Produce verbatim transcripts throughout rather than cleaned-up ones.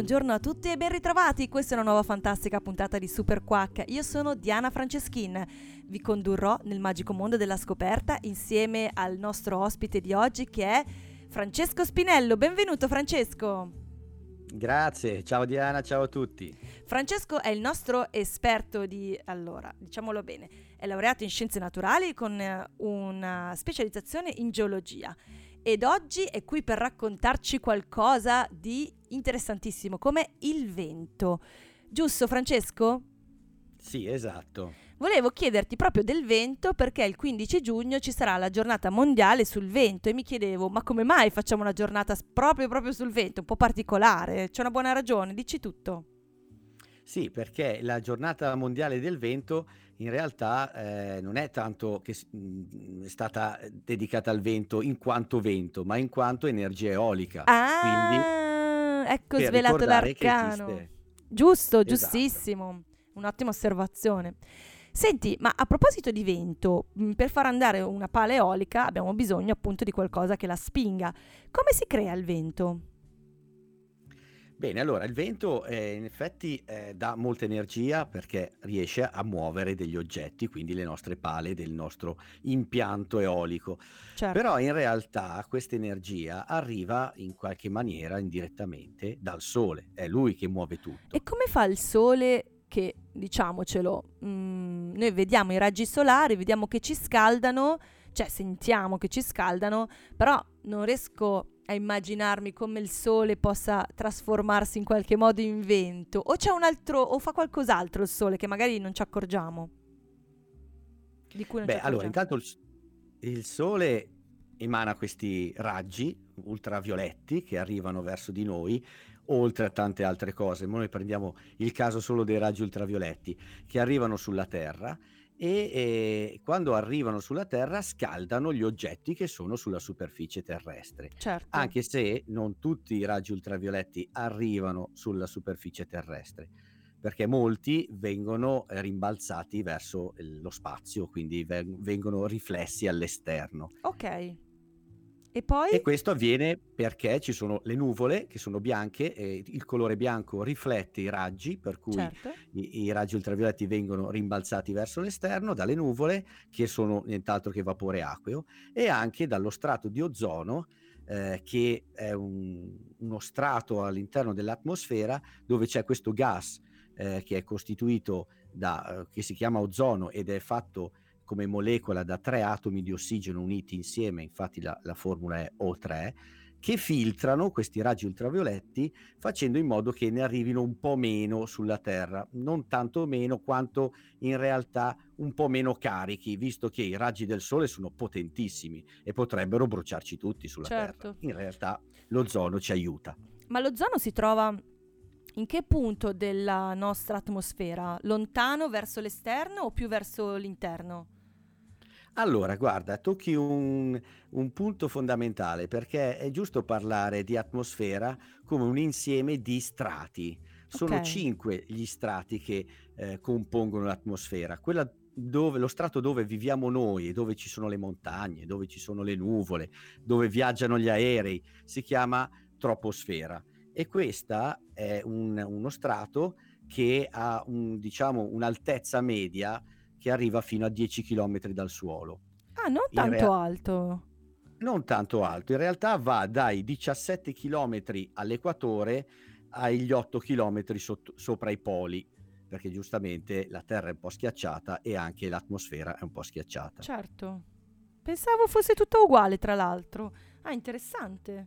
buongiorno a tutti e ben ritrovati. Questa è una nuova fantastica puntata di Super Quack. Io sono Diana Franceschin. Vi condurrò nel magico mondo della scoperta insieme al nostro ospite di oggi che è Francesco Spinello. Benvenuto Francesco. Grazie, ciao Diana, ciao a tutti. Francesco è il nostro esperto di, allora, diciamolo bene, è laureato in scienze naturali con eh, una specializzazione in geologia. Ed oggi è qui per raccontarci qualcosa di interessantissimo, come il vento. Giusto, Francesco? Sì, esatto. Volevo chiederti proprio del vento perché il quindici giugno ci sarà la giornata mondiale sul vento e mi chiedevo, ma come mai facciamo una giornata proprio proprio sul vento? Un po' particolare, c'è una buona ragione, dici tutto. Sì, perché la giornata mondiale del vento in realtà eh, non è tanto che mh, è stata dedicata al vento in quanto vento, ma in quanto energia eolica. Quindi Ah, ecco per svelato ricordare che l'arcano. esiste. Giusto, Esatto. giustissimo. Un'ottima osservazione. Senti, ma a proposito di vento, mh, per far andare una pala eolica abbiamo bisogno appunto di qualcosa che la spinga. Come si crea il vento? Bene, allora il vento eh, in effetti eh, dà molta energia perché riesce a muovere degli oggetti, quindi le nostre pale del nostro impianto eolico. Certo. Però in realtà questa energia arriva in qualche maniera indirettamente dal sole, è lui che muove E tutto. come fa il sole che, diciamocelo, mh, noi vediamo i raggi solari, vediamo che ci scaldano, cioè sentiamo che ci scaldano, però non riesco a immaginarmi come il sole possa trasformarsi in qualche modo in vento. O c'è un altro, o fa qualcos'altro il sole che magari non ci accorgiamo, di cui non ci Beh, allora accorgiamo. intanto il, s- il sole emana questi raggi ultravioletti che arrivano verso di noi, oltre a tante altre cose. Ma noi prendiamo il caso solo dei raggi ultravioletti che arrivano sulla Terra e, e quando arrivano sulla Terra scaldano gli oggetti che sono sulla superficie terrestre. Certo. Anche se non tutti i raggi ultravioletti arrivano sulla superficie terrestre, perché molti vengono eh, rimbalzati verso il- lo spazio, quindi ven- vengono riflessi all'esterno. Ok. E poi? E questo avviene perché ci sono le nuvole che sono bianche e il colore bianco riflette i raggi, per cui Certo. i, i raggi ultravioletti vengono rimbalzati verso l'esterno dalle nuvole, che sono nient'altro che vapore acqueo, e anche dallo strato di ozono, eh, che è un- uno strato all'interno dell'atmosfera dove c'è questo gas eh, che è costituito da, eh, che si chiama ozono ed è fatto come molecola da tre atomi di ossigeno uniti insieme, infatti la, la formula è O tre, che filtrano questi raggi ultravioletti facendo in modo che ne arrivino un po' meno sulla Terra, non tanto meno quanto in realtà un po' meno carichi, visto che i raggi del Sole sono potentissimi e potrebbero bruciarci tutti sulla Terra. Certo. In realtà l'ozono ci aiuta. Ma l'ozono si trova in che punto della nostra atmosfera? Lontano verso l'esterno o più verso l'interno? Allora, guarda, tocchi un, un punto fondamentale perché è giusto parlare di atmosfera come un insieme di strati. Ok, Sono cinque gli strati che eh, compongono l'atmosfera. Quella dove, lo strato dove viviamo noi e dove ci sono le montagne, dove ci sono le nuvole, dove viaggiano gli aerei, si chiama troposfera. E questa è un- uno strato che ha un, diciamo, un'altezza media che arriva fino a dieci chilometri dal suolo. ah, non In tanto rea- alto. Non tanto alto, in realtà va dai diciassette chilometri all'equatore agli otto chilometri sotto- sopra i poli, perché giustamente la Terra è un po' schiacciata e anche l'atmosfera è un po' schiacciata. Certo. Pensavo fosse tutto uguale, tra l'altro. Ah, interessante.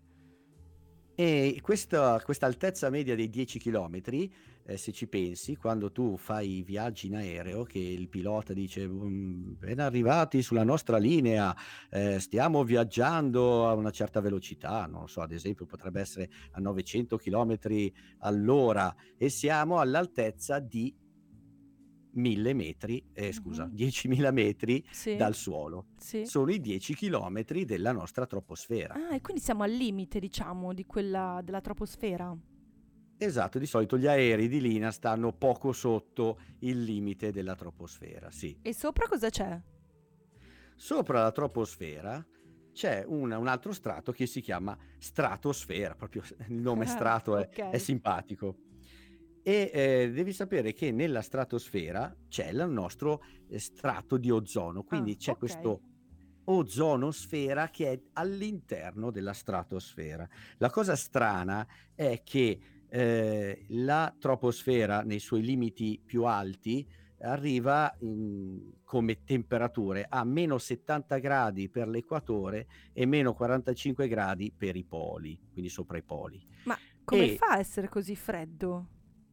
E questa, questa altezza media dei dieci chilometri, eh, se ci pensi, quando tu fai i viaggi in aereo, che il pilota dice "Mm, ben arrivati sulla nostra linea, eh, stiamo viaggiando a una certa velocità, non lo so, ad esempio potrebbe essere a novecento chilometri all'ora e siamo all'altezza di mille metri, eh, scusa, Mhm. diecimila metri Sì, dal suolo. sì. Sono i dieci chilometri della nostra troposfera. Ah, e quindi siamo al limite, diciamo, di quella della troposfera. Esatto, di solito gli aerei di linea stanno poco sotto il limite della troposfera, sì. E sopra cosa c'è? Sopra la troposfera c'è una- un altro strato che si chiama stratosfera, proprio il nome strato è, è Ok. simpatico. E eh, devi sapere che nella stratosfera c'è il nostro eh, strato di ozono, Ah, quindi c'è ok. questo ozonosfera che è all'interno della stratosfera. La cosa strana è che eh, la troposfera nei suoi limiti più alti arriva in- come temperature a meno settanta gradi per l'equatore e meno quarantacinque gradi per i poli, quindi sopra i poli. Ma come E fa a essere così freddo?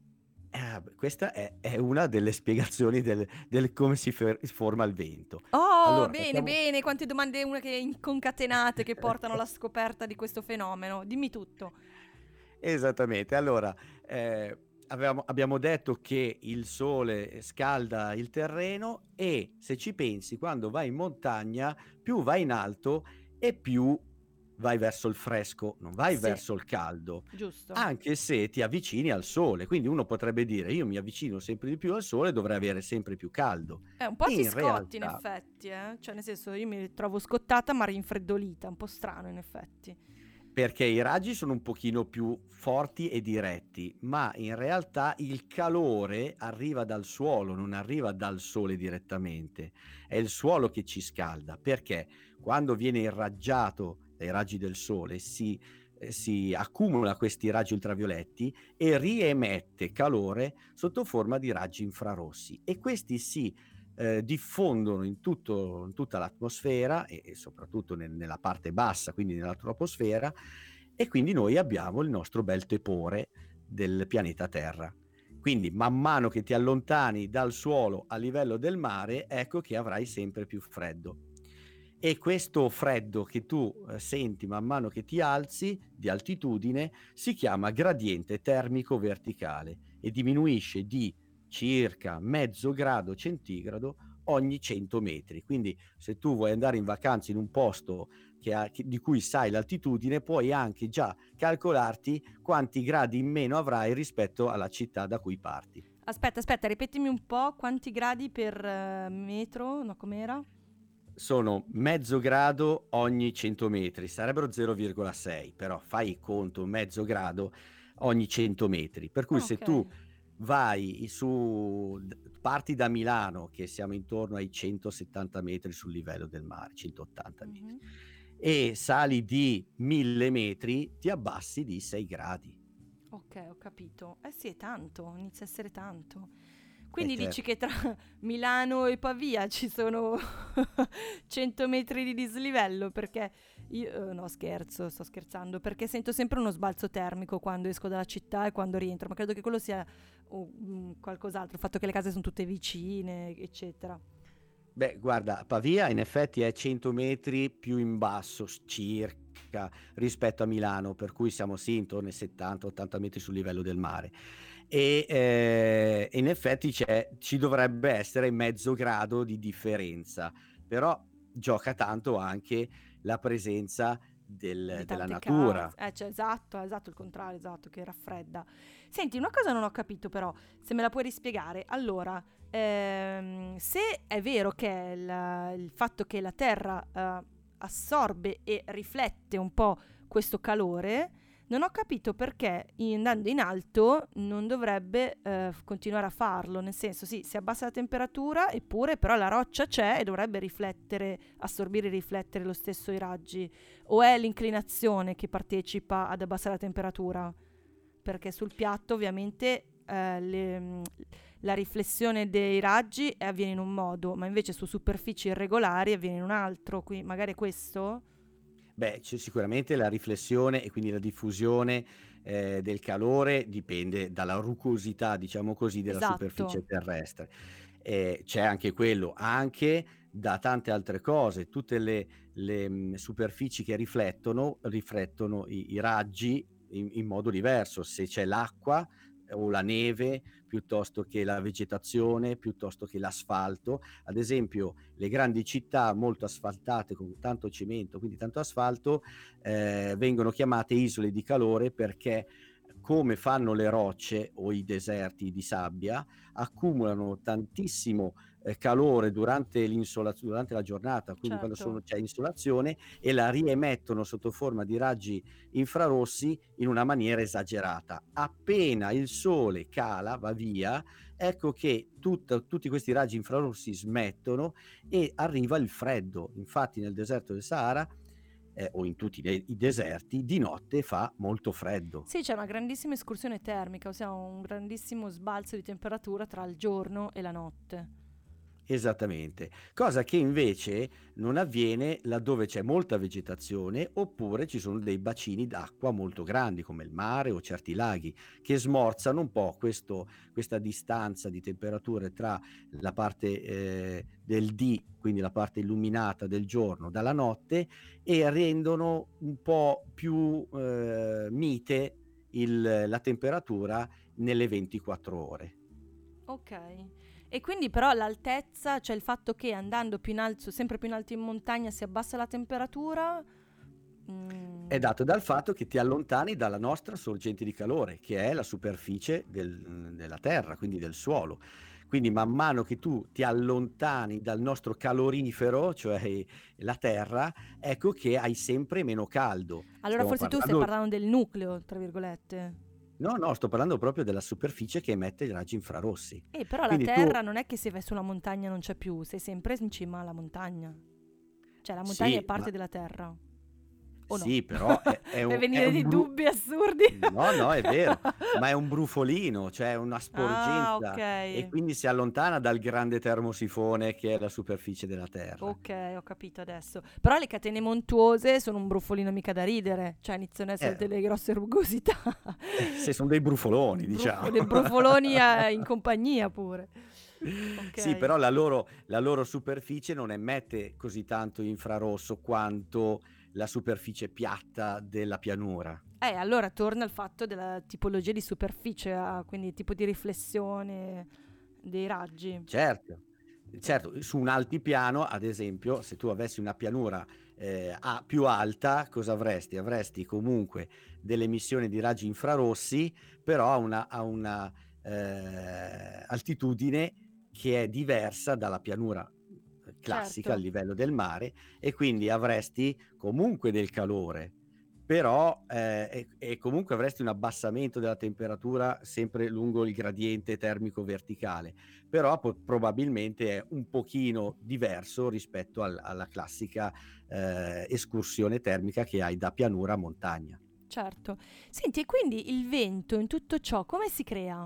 eh, beh, questa è, è una delle spiegazioni del, del come si fer- forma il vento. Oh, Allora, bene, facciamo... bene, quante domande una che concatenate che portano alla scoperta di questo fenomeno. Dimmi tutto. Esattamente. Allora, eh, avevamo- abbiamo detto che il sole scalda il terreno e se ci pensi, quando vai in montagna, più vai in alto e più vai verso il fresco, non vai Sì, verso il caldo, giusto. anche se ti avvicini al sole. Quindi uno potrebbe dire, io mi avvicino sempre di più al sole, dovrei avere sempre più caldo. Eh, un po' ti In scotti in realtà effetti, eh? Cioè, nel senso, io mi trovo scottata ma rinfreddolita, un po' strano in effetti. perché i raggi sono un pochino più forti e diretti, ma in realtà il calore arriva dal suolo, non arriva dal sole direttamente. È il suolo che ci scalda, perché quando viene irraggiato dai raggi del sole si, eh, si accumula questi raggi ultravioletti e riemette calore sotto forma di raggi infrarossi e questi si eh, diffondono in, tutto, in tutta l'atmosfera e, e soprattutto nel- nella parte bassa, quindi nella troposfera, e quindi noi abbiamo il nostro bel tepore del pianeta Terra. Quindi man mano che ti allontani dal suolo a livello del mare, ecco che avrai sempre più freddo. E questo freddo che tu eh, senti man mano che ti alzi di altitudine si chiama gradiente termico verticale e diminuisce di circa mezzo grado centigrado ogni cento metri. Quindi se tu vuoi andare in vacanza in un posto che ha, che, di cui sai l'altitudine, puoi anche già calcolarti quanti gradi in meno avrai rispetto alla città da cui parti. Aspetta, aspetta, ripetimi un po' quanti gradi per eh, metro? No, com'era? Sono mezzo grado ogni cento metri, sarebbero zero virgola sei, però fai conto mezzo grado ogni cento metri. Per cui Ah, se ok. tu vai su, parti da Milano, che siamo intorno ai centosettanta metri sul livello del mare, centottanta metri, Mhm. e sali di mille metri, ti abbassi di sei gradi. Ok, ho capito. Eh sì, è tanto, inizia a essere tanto. E Quindi dici certo. che tra Milano e Pavia ci sono cento metri di dislivello? Perché io, eh, no, scherzo, sto scherzando, perché sento sempre uno sbalzo termico quando esco dalla città e quando rientro, ma credo che quello sia oh, mm, qualcos'altro, il fatto che le case sono tutte vicine, eccetera. Beh, guarda, Pavia in effetti è cento metri più in basso s- circa rispetto a Milano, per cui siamo sì intorno ai settanta ottanta metri sul livello del mare. E eh, in effetti c'è, ci dovrebbe essere mezzo grado di differenza, però gioca tanto anche la presenza del- Di della tante natura. case. Eh, cioè, esatto, esatto, il contrario, esatto, che raffredda. Senti, una cosa non ho capito però, se me la puoi rispiegare. Allora, ehm, se è vero che il, il fatto che la Terra eh, assorbe e riflette un po' questo calore, non ho capito perché in- andando in alto non dovrebbe eh, f- continuare a farlo. Nel senso, sì, si abbassa la temperatura, eppure però la roccia c'è e dovrebbe riflettere, assorbire e riflettere lo stesso i raggi. O è l'inclinazione che partecipa ad abbassare la temperatura? Perché sul piatto ovviamente eh, le- la riflessione dei raggi avviene in un modo, ma invece su superfici irregolari avviene in un altro, quindi magari è questo? Beh, c'è sicuramente la riflessione e quindi la diffusione eh, del calore dipende dalla rucosità, diciamo così, della Esatto. superficie terrestre. Eh, c'è anche quello, anche da tante altre cose, tutte le, le, mh, superfici che riflettono, riflettono i, i raggi in, in modo diverso. Se c'è l'acqua o la neve, piuttosto che la vegetazione, piuttosto che l'asfalto. Ad esempio, le grandi città molto asfaltate con tanto cemento, quindi tanto asfalto, eh, vengono chiamate isole di calore perché come fanno le rocce o i deserti di sabbia, accumulano tantissimo eh, calore durante l'insolaz- durante la giornata, quindi quando Certo. sono- c'è insolazione, e la riemettono sotto forma di raggi infrarossi in una maniera esagerata. Appena il sole cala, va via, ecco che tutta- tutti questi raggi infrarossi smettono e arriva il freddo. Infatti nel deserto del Sahara, eh, o in tutti i i deserti, di notte fa molto freddo. Sì, c'è una grandissima escursione termica, ossia un grandissimo sbalzo di temperatura tra il giorno e la notte. Esattamente, cosa che invece non avviene laddove c'è molta vegetazione oppure ci sono dei bacini d'acqua molto grandi come il mare o certi laghi che smorzano un po' questo, questa distanza di temperature tra la parte eh, del D, quindi la parte illuminata del giorno, dalla notte, e rendono un po' più eh, mite il- la temperatura nelle ventiquattro ore. Ok. E quindi però l'altezza, cioè il fatto che andando più in alto, sempre più in alto in montagna, si abbassa la temperatura? È Mm, dato dal fatto che ti allontani dalla nostra sorgente di calore, che è la superficie del- della terra, quindi del suolo. Quindi man mano che tu ti allontani dal nostro calorifero, cioè la terra, ecco che hai sempre meno caldo. allora Stiamo forse tu stai parlando... parlando del nucleo, tra virgolette. No, no, sto parlando proprio della superficie che emette i raggi infrarossi. Eh, però la Quindi tu... terra non è che se vai sulla montagna non c'è più, sei sempre in cima alla montagna. Cioè la montagna è Sì, parte ma... della terra. O no? Sì, però è, è Per un, è venire un dei bru... dubbi assurdi. No, no, è vero, ma è un brufolino, cioè una Ah, sporgenza, e ok. quindi si allontana dal grande termosifone che è la superficie della Terra. Ok, ho capito adesso. Però le catene montuose sono un brufolino mica da ridere, cioè iniziano ad essere Eh, delle grosse rugosità. eh, se sono dei brufoloni, Brufo- diciamo. dei brufoloni eh, in compagnia pure. Sì, Ok. però la loro, la loro superficie non emette così tanto infrarosso quanto la superficie piatta della pianura. Eh, allora torna al fatto della tipologia di superficie, ah, quindi tipo di riflessione dei raggi. Certo, certo, su un altipiano, ad esempio, se tu avessi una pianura eh, a- più alta, cosa avresti? Avresti comunque delle emissioni di raggi infrarossi, però a una, a una eh, altitudine che è diversa dalla pianura classica a Certo, livello del mare, e quindi avresti comunque del calore, però eh, e, e comunque avresti un abbassamento della temperatura sempre lungo il gradiente termico verticale, però po- probabilmente è un pochino diverso rispetto al- alla classica eh, escursione termica che hai da pianura a montagna. certo. Senti, e quindi il vento in tutto ciò come si crea?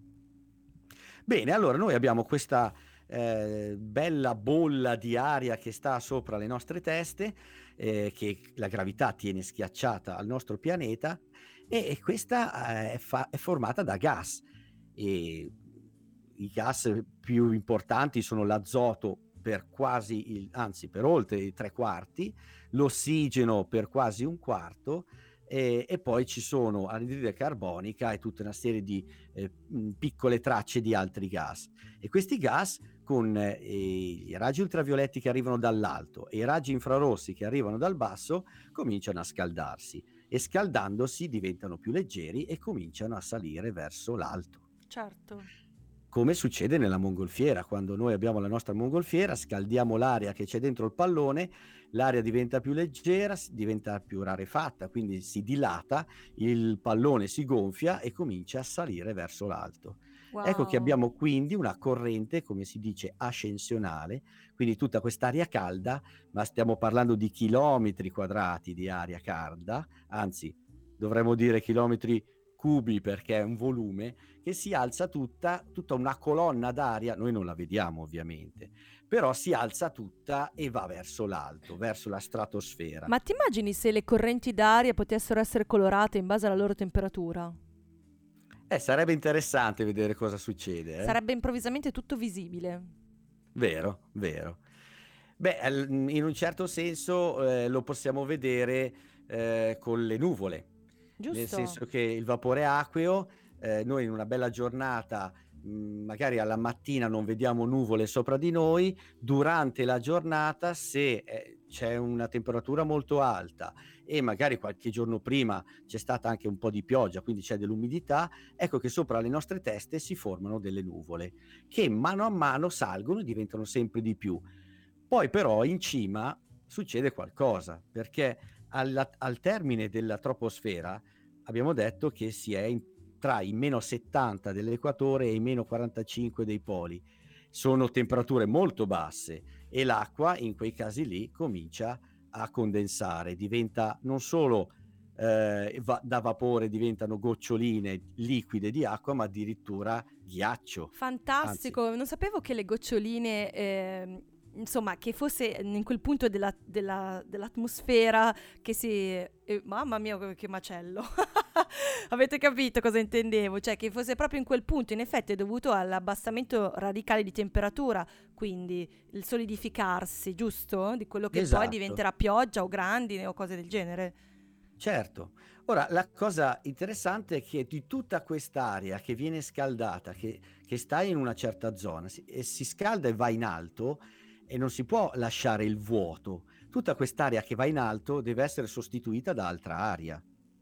Bene, allora noi abbiamo questa eh, bella bolla di aria che sta sopra le nostre teste, eh, che la gravità tiene schiacciata al nostro pianeta, e, e questa eh, è, fa- è formata da gas. E i gas più importanti sono l'azoto per quasi il, anzi per oltre i tre quarti, l'ossigeno per quasi un quarto, e, e poi ci sono anidride carbonica e tutta una serie di eh, mh, piccole tracce di altri gas. E questi gas, con eh, i raggi ultravioletti che arrivano dall'alto e i raggi infrarossi che arrivano dal basso, cominciano a scaldarsi, e scaldandosi diventano più leggeri e cominciano a salire verso l'alto. Certo, Come succede nella mongolfiera: quando noi abbiamo la nostra mongolfiera, scaldiamo l'aria che c'è dentro il pallone, l'aria diventa più leggera, s- diventa più rarefatta, quindi si dilata, il pallone si gonfia e comincia a salire verso l'alto. Ecco che wow, abbiamo quindi una corrente, come si dice, ascensionale, quindi tutta quest'aria calda, ma stiamo parlando di chilometri quadrati di aria calda, anzi dovremmo dire chilometri cubi perché è un volume, che si alza tutta, tutta una colonna d'aria, noi non la vediamo ovviamente, però si alza tutta e va verso l'alto, verso la stratosfera. ma ti immagini se le correnti d'aria potessero essere colorate in base alla loro temperatura? Eh, sarebbe interessante vedere cosa succede, eh? Sarebbe improvvisamente tutto visibile, Vero, vero. Beh, al- in un certo senso eh, lo possiamo vedere eh, con le nuvole, nel giusto? senso che il vapore acqueo, eh, noi in una bella giornata, mh, magari alla mattina non vediamo nuvole sopra di noi, durante la giornata, se eh, c'è una temperatura molto alta e magari qualche giorno prima c'è stata anche un po' di pioggia, quindi c'è dell'umidità, ecco che sopra le nostre teste si formano delle nuvole che mano a mano salgono e diventano sempre di più. Poi però in cima succede qualcosa, perché alla- al termine della troposfera abbiamo detto che si è in- tra i meno settanta dell'equatore e i meno quarantacinque dei poli. Sono temperature molto basse e l'acqua in quei casi lì comincia a condensare, diventa non solo eh, va- da vapore diventano goccioline liquide di acqua, ma addirittura ghiaccio. Anzi, Fantastico, non sapevo che le goccioline, ehm, insomma, che fosse in quel punto della- della- dell'atmosfera che si... eh, mamma mia, che che macello! Avete capito cosa intendevo? Cioè, che fosse proprio in quel punto, in effetti è dovuto all'abbassamento radicale di temperatura, quindi il solidificarsi, giusto? Di quello che poi esatto. diventerà pioggia o grandine o cose del genere. Certo. Ora, la cosa interessante è che di tutta quest'aria che viene scaldata, che, che sta in una certa zona, si, e si scalda e va in alto, e non si può lasciare il vuoto. Tutta quest'aria che va in alto deve essere sostituita da altra aria.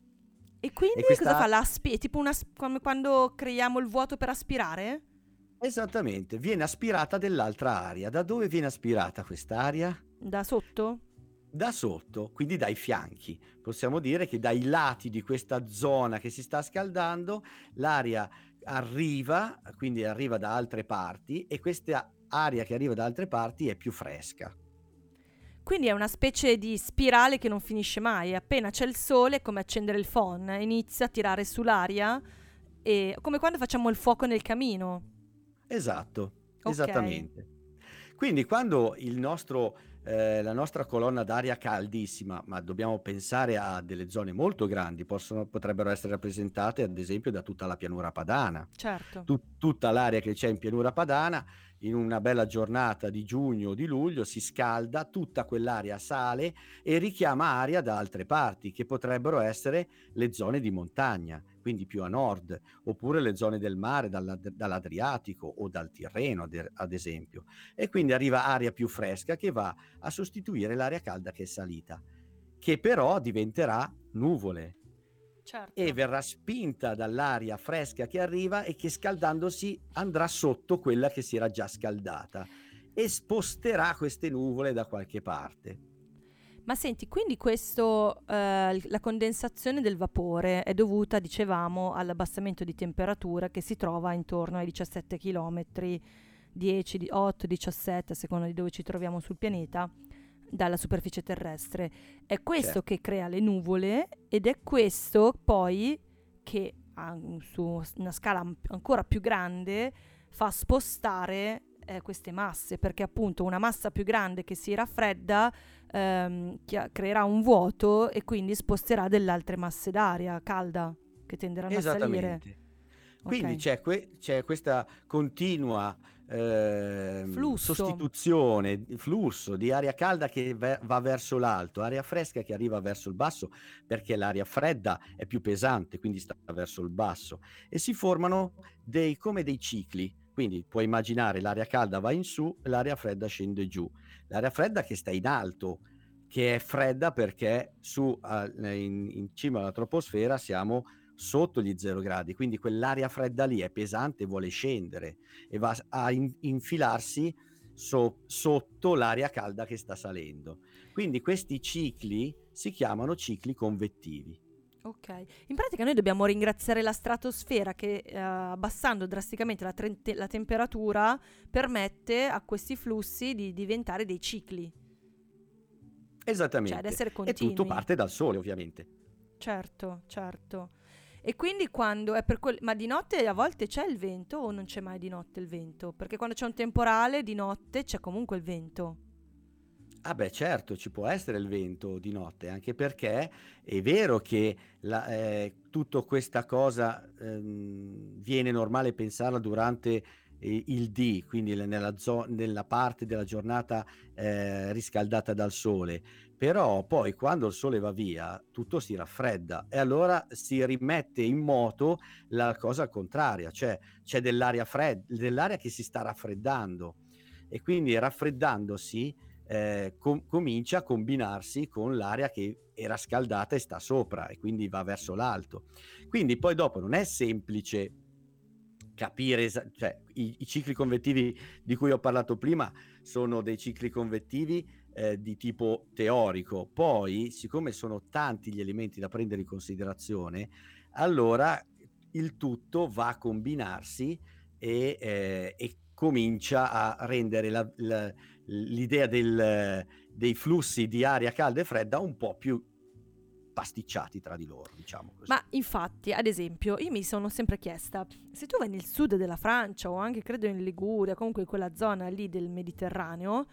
E quindi E cosa fa? questa, L'aspi- è tipo una, sp- come quando creiamo il vuoto per aspirare? esattamente, viene aspirata dell'altra aria. Da dove viene aspirata quest'aria? Da sotto? Da sotto, quindi dai fianchi. Possiamo dire che dai lati di questa zona che si sta scaldando, l'aria arriva, quindi arriva da altre parti, e questa aria che arriva da altre parti è più fresca. Quindi è una specie di spirale che non finisce mai. Appena c'è il sole, è come accendere il phon, inizia a tirare sull'aria, e come quando facciamo il fuoco nel camino. Esatto, Ok, esattamente. Quindi quando il nostro, eh, la nostra colonna d'aria caldissima, ma dobbiamo pensare a delle zone molto grandi, possono, potrebbero essere rappresentate ad esempio da tutta la pianura padana. certo. Tut- tutta l'area che c'è in pianura padana, in una bella giornata di giugno o di luglio, si scalda, tutta quell'area sale e richiama aria da altre parti, che potrebbero essere le zone di montagna, quindi più a nord, oppure le zone del mare, dalla- dall'Adriatico o dal Tirreno, ad ad esempio. E quindi arriva aria più fresca che va a sostituire l'aria calda che è salita, che però diventerà nuvole e Certo. verrà spinta dall'aria fresca che arriva e che scaldandosi andrà sotto quella che si era già scaldata e sposterà queste nuvole da qualche parte. Ma senti, quindi questo, eh, l- la condensazione del vapore è dovuta, dicevamo, all'abbassamento di temperatura che si trova intorno ai diciassette chilometri, dieci, di- otto, diciassette, a seconda di dove ci troviamo sul pianeta, dalla superficie terrestre. È questo Certo, che crea le nuvole ed è questo poi che a- su una scala am- ancora più grande fa spostare eh, queste masse, perché appunto una massa più grande che si raffredda ehm, chia- creerà un vuoto e quindi sposterà delle altre masse d'aria calda che tenderanno a salire. esattamente. Quindi Ok. c'è, que- c'è questa continua ehm, Flusso. sostituzione, flusso di aria calda che ve- va verso l'alto, aria fresca che arriva verso il basso, perché l'aria fredda è più pesante, quindi sta verso il basso, e si formano dei, come dei cicli. Quindi puoi immaginare l'aria calda va in su e l'aria fredda scende giù. L'aria fredda che sta in alto, che è fredda perché su a- in, in cima alla troposfera siamo sotto gli zero gradi, quindi quell'aria fredda lì è pesante, vuole scendere e va a in- infilarsi so- sotto l'aria calda che sta salendo. Quindi questi cicli si chiamano cicli convettivi. Ok, in pratica noi dobbiamo ringraziare la stratosfera che eh, abbassando drasticamente la, tre- la temperatura permette a questi flussi di diventare dei cicli, cioè ad Esattamente. essere E tutto continui. parte dal sole, ovviamente. Certo, certo. E quindi quando è per quel... Ma di notte a volte c'è il vento o non c'è mai di notte il vento? Perché quando c'è un temporale di notte c'è comunque il vento. Ah beh, certo, ci può essere il vento di notte, anche perché è vero che la, eh, tutta questa cosa ehm, viene normale pensarla durante eh, il D, quindi le- nella, zo- nella parte della giornata eh, riscaldata dal sole, però poi quando il sole va via tutto si raffredda e allora si rimette in moto la cosa al contrario, cioè c'è dell'aria fredda, dell'aria che si sta raffreddando e quindi raffreddandosi eh, com- comincia a combinarsi con l'aria che era scaldata e sta sopra, e quindi va verso l'alto. Quindi poi dopo non è semplice capire, esa- cioè i, i cicli convettivi di cui ho parlato prima sono dei cicli convettivi eh, di tipo teorico. Poi, siccome sono tanti gli elementi da prendere in considerazione, allora il tutto va a combinarsi e, eh, e comincia a rendere la- la- l'idea del, dei flussi di aria calda e fredda un po' più pasticciati tra di loro, diciamo così. Ma infatti, ad esempio, io mi sono sempre chiesta, se tu vai nel sud della Francia o anche credo in Liguria, comunque in quella zona lì del Mediterraneo,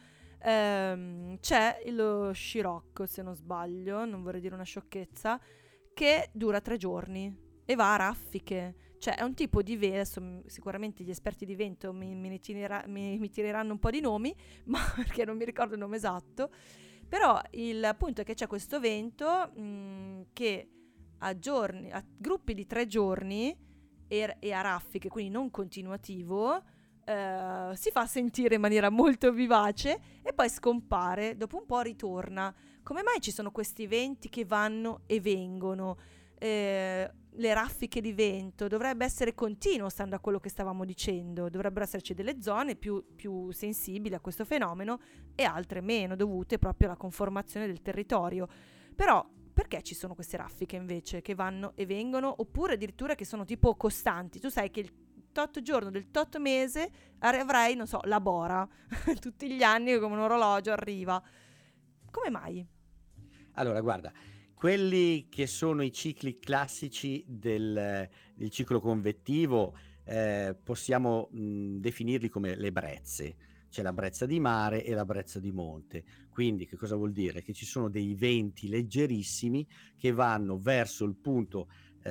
ehm, c'è lo scirocco, se non sbaglio, non vorrei dire una sciocchezza, che dura tre giorni e va a raffiche. Cioè è un tipo di vento, adesso m- sicuramente gli esperti di vento mi, me ne tirera- mi- mi tireranno un po' di nomi, ma perché non mi ricordo il nome esatto. Però il punto è che c'è questo vento mh, che a giorni, a gruppi di tre giorni e, e a raffiche, quindi non continuativo, eh, si fa sentire in maniera molto vivace e poi scompare, dopo un po' ritorna. Come mai ci sono questi venti che vanno e vengono? Eh, le raffiche di vento dovrebbe essere continuo, stando a quello che stavamo dicendo. Dovrebbero esserci delle zone più, più sensibili a questo fenomeno e altre meno, dovute proprio alla conformazione del territorio. Però perché ci sono queste raffiche invece che vanno e vengono, oppure addirittura che sono tipo costanti? Tu sai che il tot giorno del tot mese avrai, non so, la bora tutti gli anni come un orologio arriva. Come mai? Allora, guarda, quelli che sono i cicli classici del, del ciclo convettivo, eh, possiamo mh, definirli come le brezze. C'è la brezza di mare e la brezza di monte. Quindi che cosa vuol dire? Che ci sono dei venti leggerissimi che vanno verso il punto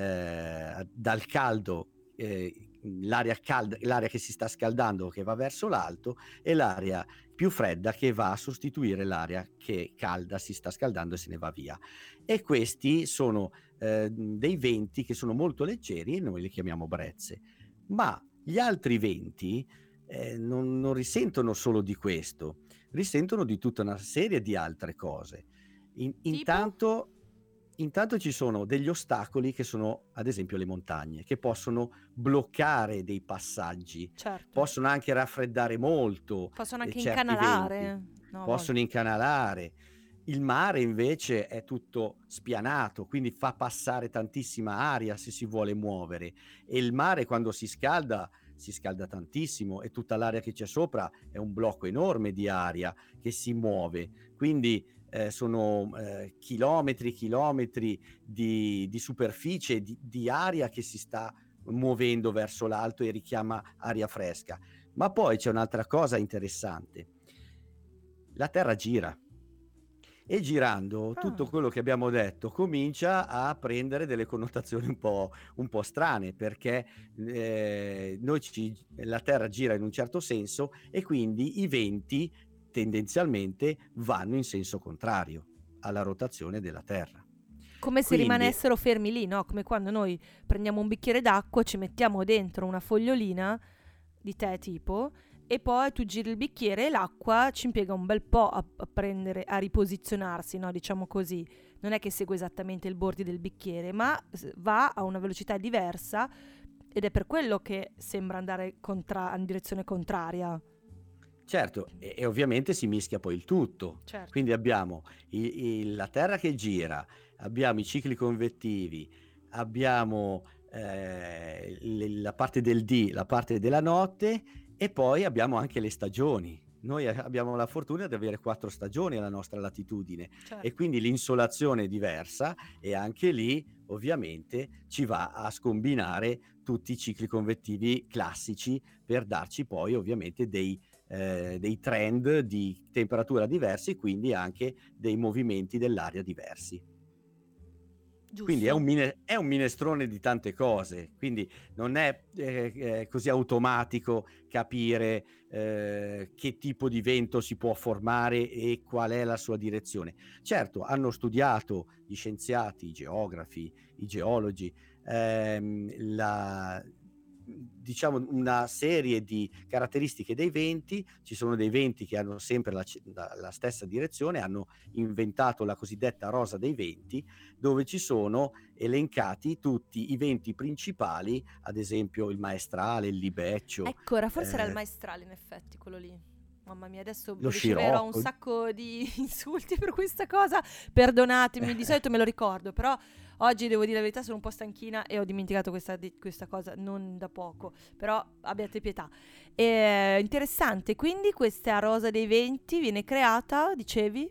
eh, dal caldo, eh, l'aria calda, l'aria che si sta scaldando che va verso l'alto, e l'aria più fredda che va a sostituire l'aria che calda si sta scaldando e se ne va via. E questi sono eh, dei venti che sono molto leggeri e noi li chiamiamo brezze. Ma gli altri venti eh, non, non risentono solo di questo, risentono di tutta una serie di altre cose. In- Tipo? intanto, intanto ci sono degli ostacoli che sono, ad esempio, le montagne, che possono bloccare dei passaggi, Certo. possono anche raffreddare molto Possono eh, anche certi venti, incanalare, no, a possono volte. incanalare. Il mare invece è tutto spianato, quindi fa passare tantissima aria se si vuole muovere, e il mare quando si scalda si scalda tantissimo e tutta l'aria che c'è sopra è un blocco enorme di aria che si muove, quindi eh, sono eh, chilometri e chilometri di, di superficie, di, di aria che si sta muovendo verso l'alto e richiama aria fresca. Ma poi c'è un'altra cosa interessante: la Terra gira, e girando tutto Ah. quello che abbiamo detto comincia a prendere delle connotazioni un po', un po' strane, perché eh, noi ci, la Terra gira in un certo senso e quindi i venti tendenzialmente vanno in senso contrario alla rotazione della Terra. Come se Quindi rimanessero fermi lì, no? Come quando noi prendiamo un bicchiere d'acqua, ci mettiamo dentro una fogliolina di tè tipo, e poi tu giri il bicchiere e l'acqua ci impiega un bel po' a, a prendere, a riposizionarsi, no? Diciamo così. Non è che segue esattamente il bordi del bicchiere, ma s- va a una velocità diversa ed è per quello che sembra andare contra- in direzione contraria. certo, e, e ovviamente si mischia poi il tutto. Certo. Quindi abbiamo i- i- la Terra che gira, abbiamo i cicli convettivi, abbiamo eh, le- la parte del dì, la parte della notte, e poi abbiamo anche le stagioni. Noi a- abbiamo la fortuna di avere quattro stagioni alla nostra latitudine, e Certo. quindi l'insolazione è diversa, e anche lì ovviamente ci va a scombinare tutti i cicli convettivi classici per darci poi ovviamente dei eh, dei trend di temperatura diversi, quindi anche dei movimenti dell'aria diversi. Quindi è un, Giusto. mine- è un minestrone di tante cose, quindi non è eh, eh, così automatico capire eh, che tipo di vento si può formare e qual è la sua direzione. Certo, hanno studiato gli scienziati, i geografi, i geologi, ehm, la, diciamo una serie di caratteristiche dei venti. Ci sono dei venti che hanno sempre la, la, la stessa direzione, hanno inventato la cosiddetta rosa dei venti, dove ci sono elencati tutti i venti principali, ad esempio il maestrale, il libeccio. Ecco, era forse eh, era il maestrale in effetti quello lì. Mamma mia, adesso lo riceverò un scirocco. sacco di insulti per questa cosa. Perdonatemi, di solito me lo ricordo, però oggi devo dire la verità, sono un po' stanchina e ho dimenticato questa, di- questa cosa non da poco. Però abbiate pietà. E, interessante, quindi questa rosa dei venti viene creata, dicevi?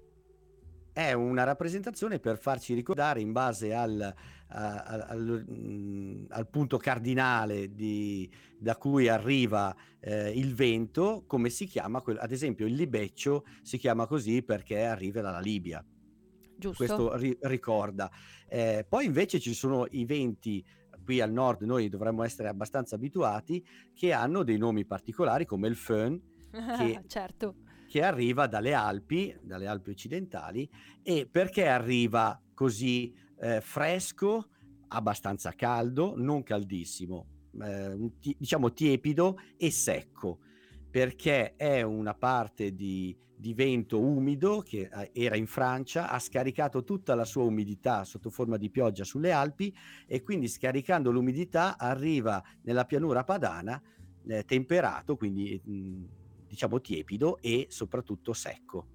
È una rappresentazione per farci ricordare, in base al, a- a- al, mm, al punto cardinale di- da cui arriva eh, il vento, come si chiama. quel- Ad esempio il libeccio si chiama così perché arriva dalla Libia. Giusto? Questo ri- ricorda. Eh, poi invece ci sono i venti, qui al nord noi dovremmo essere abbastanza abituati, che hanno dei nomi particolari, come il Föhn, che Certo. che arriva dalle Alpi, dalle Alpi occidentali. E perché arriva così eh, fresco, abbastanza caldo, non caldissimo, eh, un ti- diciamo tiepido e secco? Perché è una parte di, di vento umido che eh, era in Francia, ha scaricato tutta la sua umidità sotto forma di pioggia sulle Alpi, e quindi scaricando l'umidità arriva nella pianura padana eh, temperato, quindi mh, diciamo tiepido e soprattutto secco.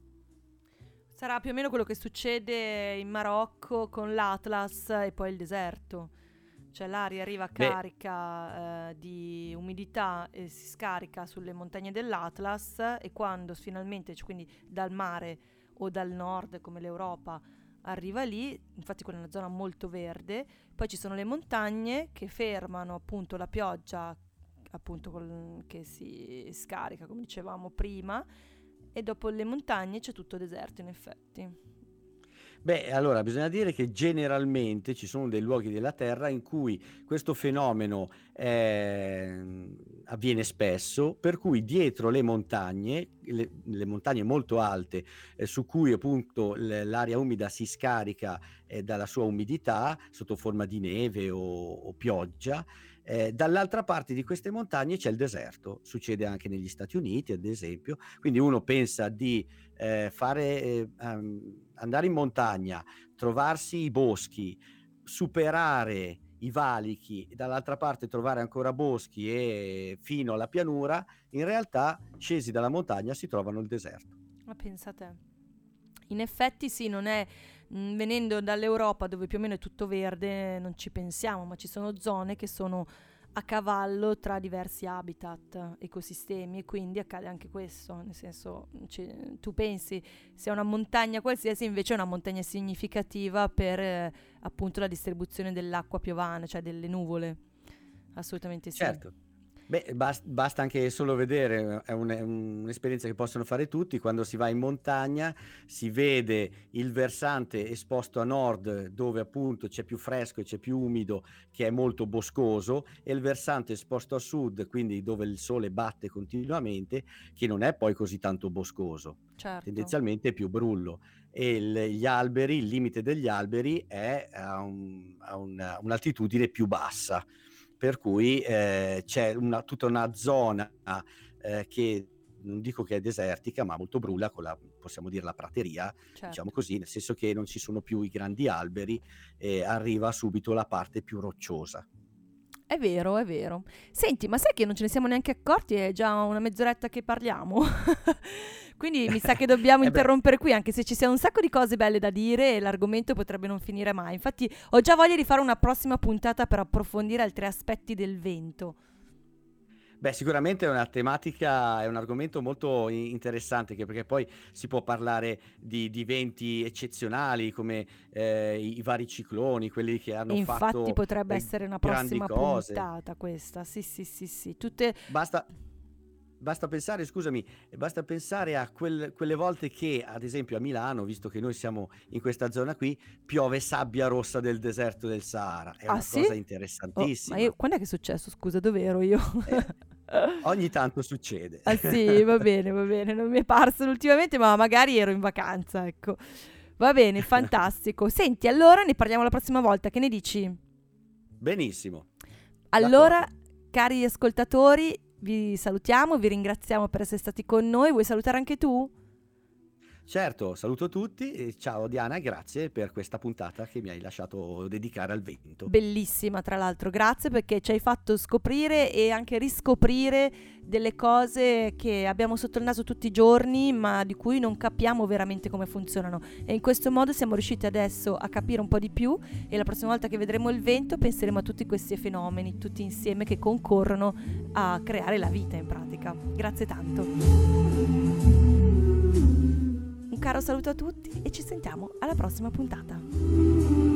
Sarà più o meno quello che succede in Marocco con l'Atlas e poi il deserto. Cioè l'aria arriva Beh, carica eh, di umidità e si scarica sulle montagne dell'Atlas, e quando finalmente, cioè quindi dal mare o dal nord come l'Europa, arriva lì, infatti quella è una zona molto verde, poi ci sono le montagne che fermano appunto la pioggia, appunto col- che si scarica come dicevamo prima, e dopo le montagne c'è tutto deserto in effetti. Beh, allora bisogna dire che generalmente ci sono dei luoghi della Terra in cui questo fenomeno eh, avviene spesso, per cui dietro le montagne, le, le montagne molto alte, eh, su cui appunto l- l'aria umida si scarica eh, dalla sua umidità sotto forma di neve o, o pioggia, eh, dall'altra parte di queste montagne c'è il deserto. Succede anche negli Stati Uniti, ad esempio. Quindi uno pensa di eh, fare, eh, um, andare in montagna, trovarsi i boschi, superare i valichi, e dall'altra parte trovare ancora boschi e fino alla pianura. In realtà, scesi dalla montagna, si trovano il deserto. Ma pensa a te. In effetti sì, non è mh, venendo dall'Europa dove più o meno è tutto verde, non ci pensiamo, ma ci sono zone che sono a cavallo tra diversi habitat, ecosistemi, e quindi accade anche questo, nel senso ci- tu pensi sia una montagna qualsiasi, invece è una montagna significativa per eh, appunto la distribuzione dell'acqua piovana, cioè delle nuvole. Assolutamente sì. Certo. Beh, bas- basta anche solo vedere, è un- è un'esperienza che possono fare tutti. Quando si va in montagna si vede il versante esposto a nord, dove appunto c'è più fresco e c'è più umido, che è molto boscoso, e il versante esposto a sud, quindi dove il sole batte continuamente, che non è poi così tanto boscoso, Certo. tendenzialmente è più brullo. E il- gli alberi, il limite degli alberi è a, un- a una- un'altitudine più bassa, per cui eh, c'è una, tutta una zona eh, che non dico che è desertica, ma molto brula, con la, possiamo dire, la prateria, Certo. diciamo così, nel senso che non ci sono più i grandi alberi, e arriva subito la parte più rocciosa. È vero, è vero. Senti, ma sai che non ce ne siamo neanche accorti? È già una mezz'oretta che parliamo. Quindi mi sa che dobbiamo Eh beh. interrompere qui, anche se ci siano un sacco di cose belle da dire e l'argomento potrebbe non finire mai. Infatti ho già voglia di fare una prossima puntata per approfondire altri aspetti del vento. Beh, sicuramente è una tematica, è un argomento molto i- interessante, che perché poi si può parlare di, di eventi eccezionali come eh, i, i vari cicloni, quelli che hanno E infatti fatto potrebbe eh, essere una grandi prossima cose. puntata questa. Sì, sì, sì, sì. Tutte... Basta, basta pensare, scusami, basta pensare a quel- quelle volte che, ad esempio a Milano, visto che noi siamo in questa zona qui, piove sabbia rossa del deserto del Sahara. È Ah una sì? cosa Oh, ma interessantissima. io... quando è che è successo? Scusa, dove ero io? Eh, ogni tanto succede. Ah sì, va bene, va bene, non mi è parso ultimamente, ma magari ero in vacanza, ecco. Va bene, fantastico. Senti, allora ne parliamo la prossima volta, che ne dici? Benissimo. Allora, D'accordo. Cari ascoltatori, vi salutiamo, vi ringraziamo per essere stati con noi. Vuoi salutare anche tu? Certo, saluto tutti e ciao Diana, grazie per questa puntata che mi hai lasciato dedicare al vento. Bellissima, tra l'altro, grazie perché ci hai fatto scoprire e anche riscoprire delle cose che abbiamo sotto il naso tutti i giorni, ma di cui non capiamo veramente come funzionano. E in questo modo siamo riusciti adesso a capire un po' di più, e la prossima volta che vedremo il vento penseremo a tutti questi fenomeni, tutti insieme, che concorrono a creare la vita in pratica. Grazie tanto. Un caro saluto a tutti e ci sentiamo alla prossima puntata.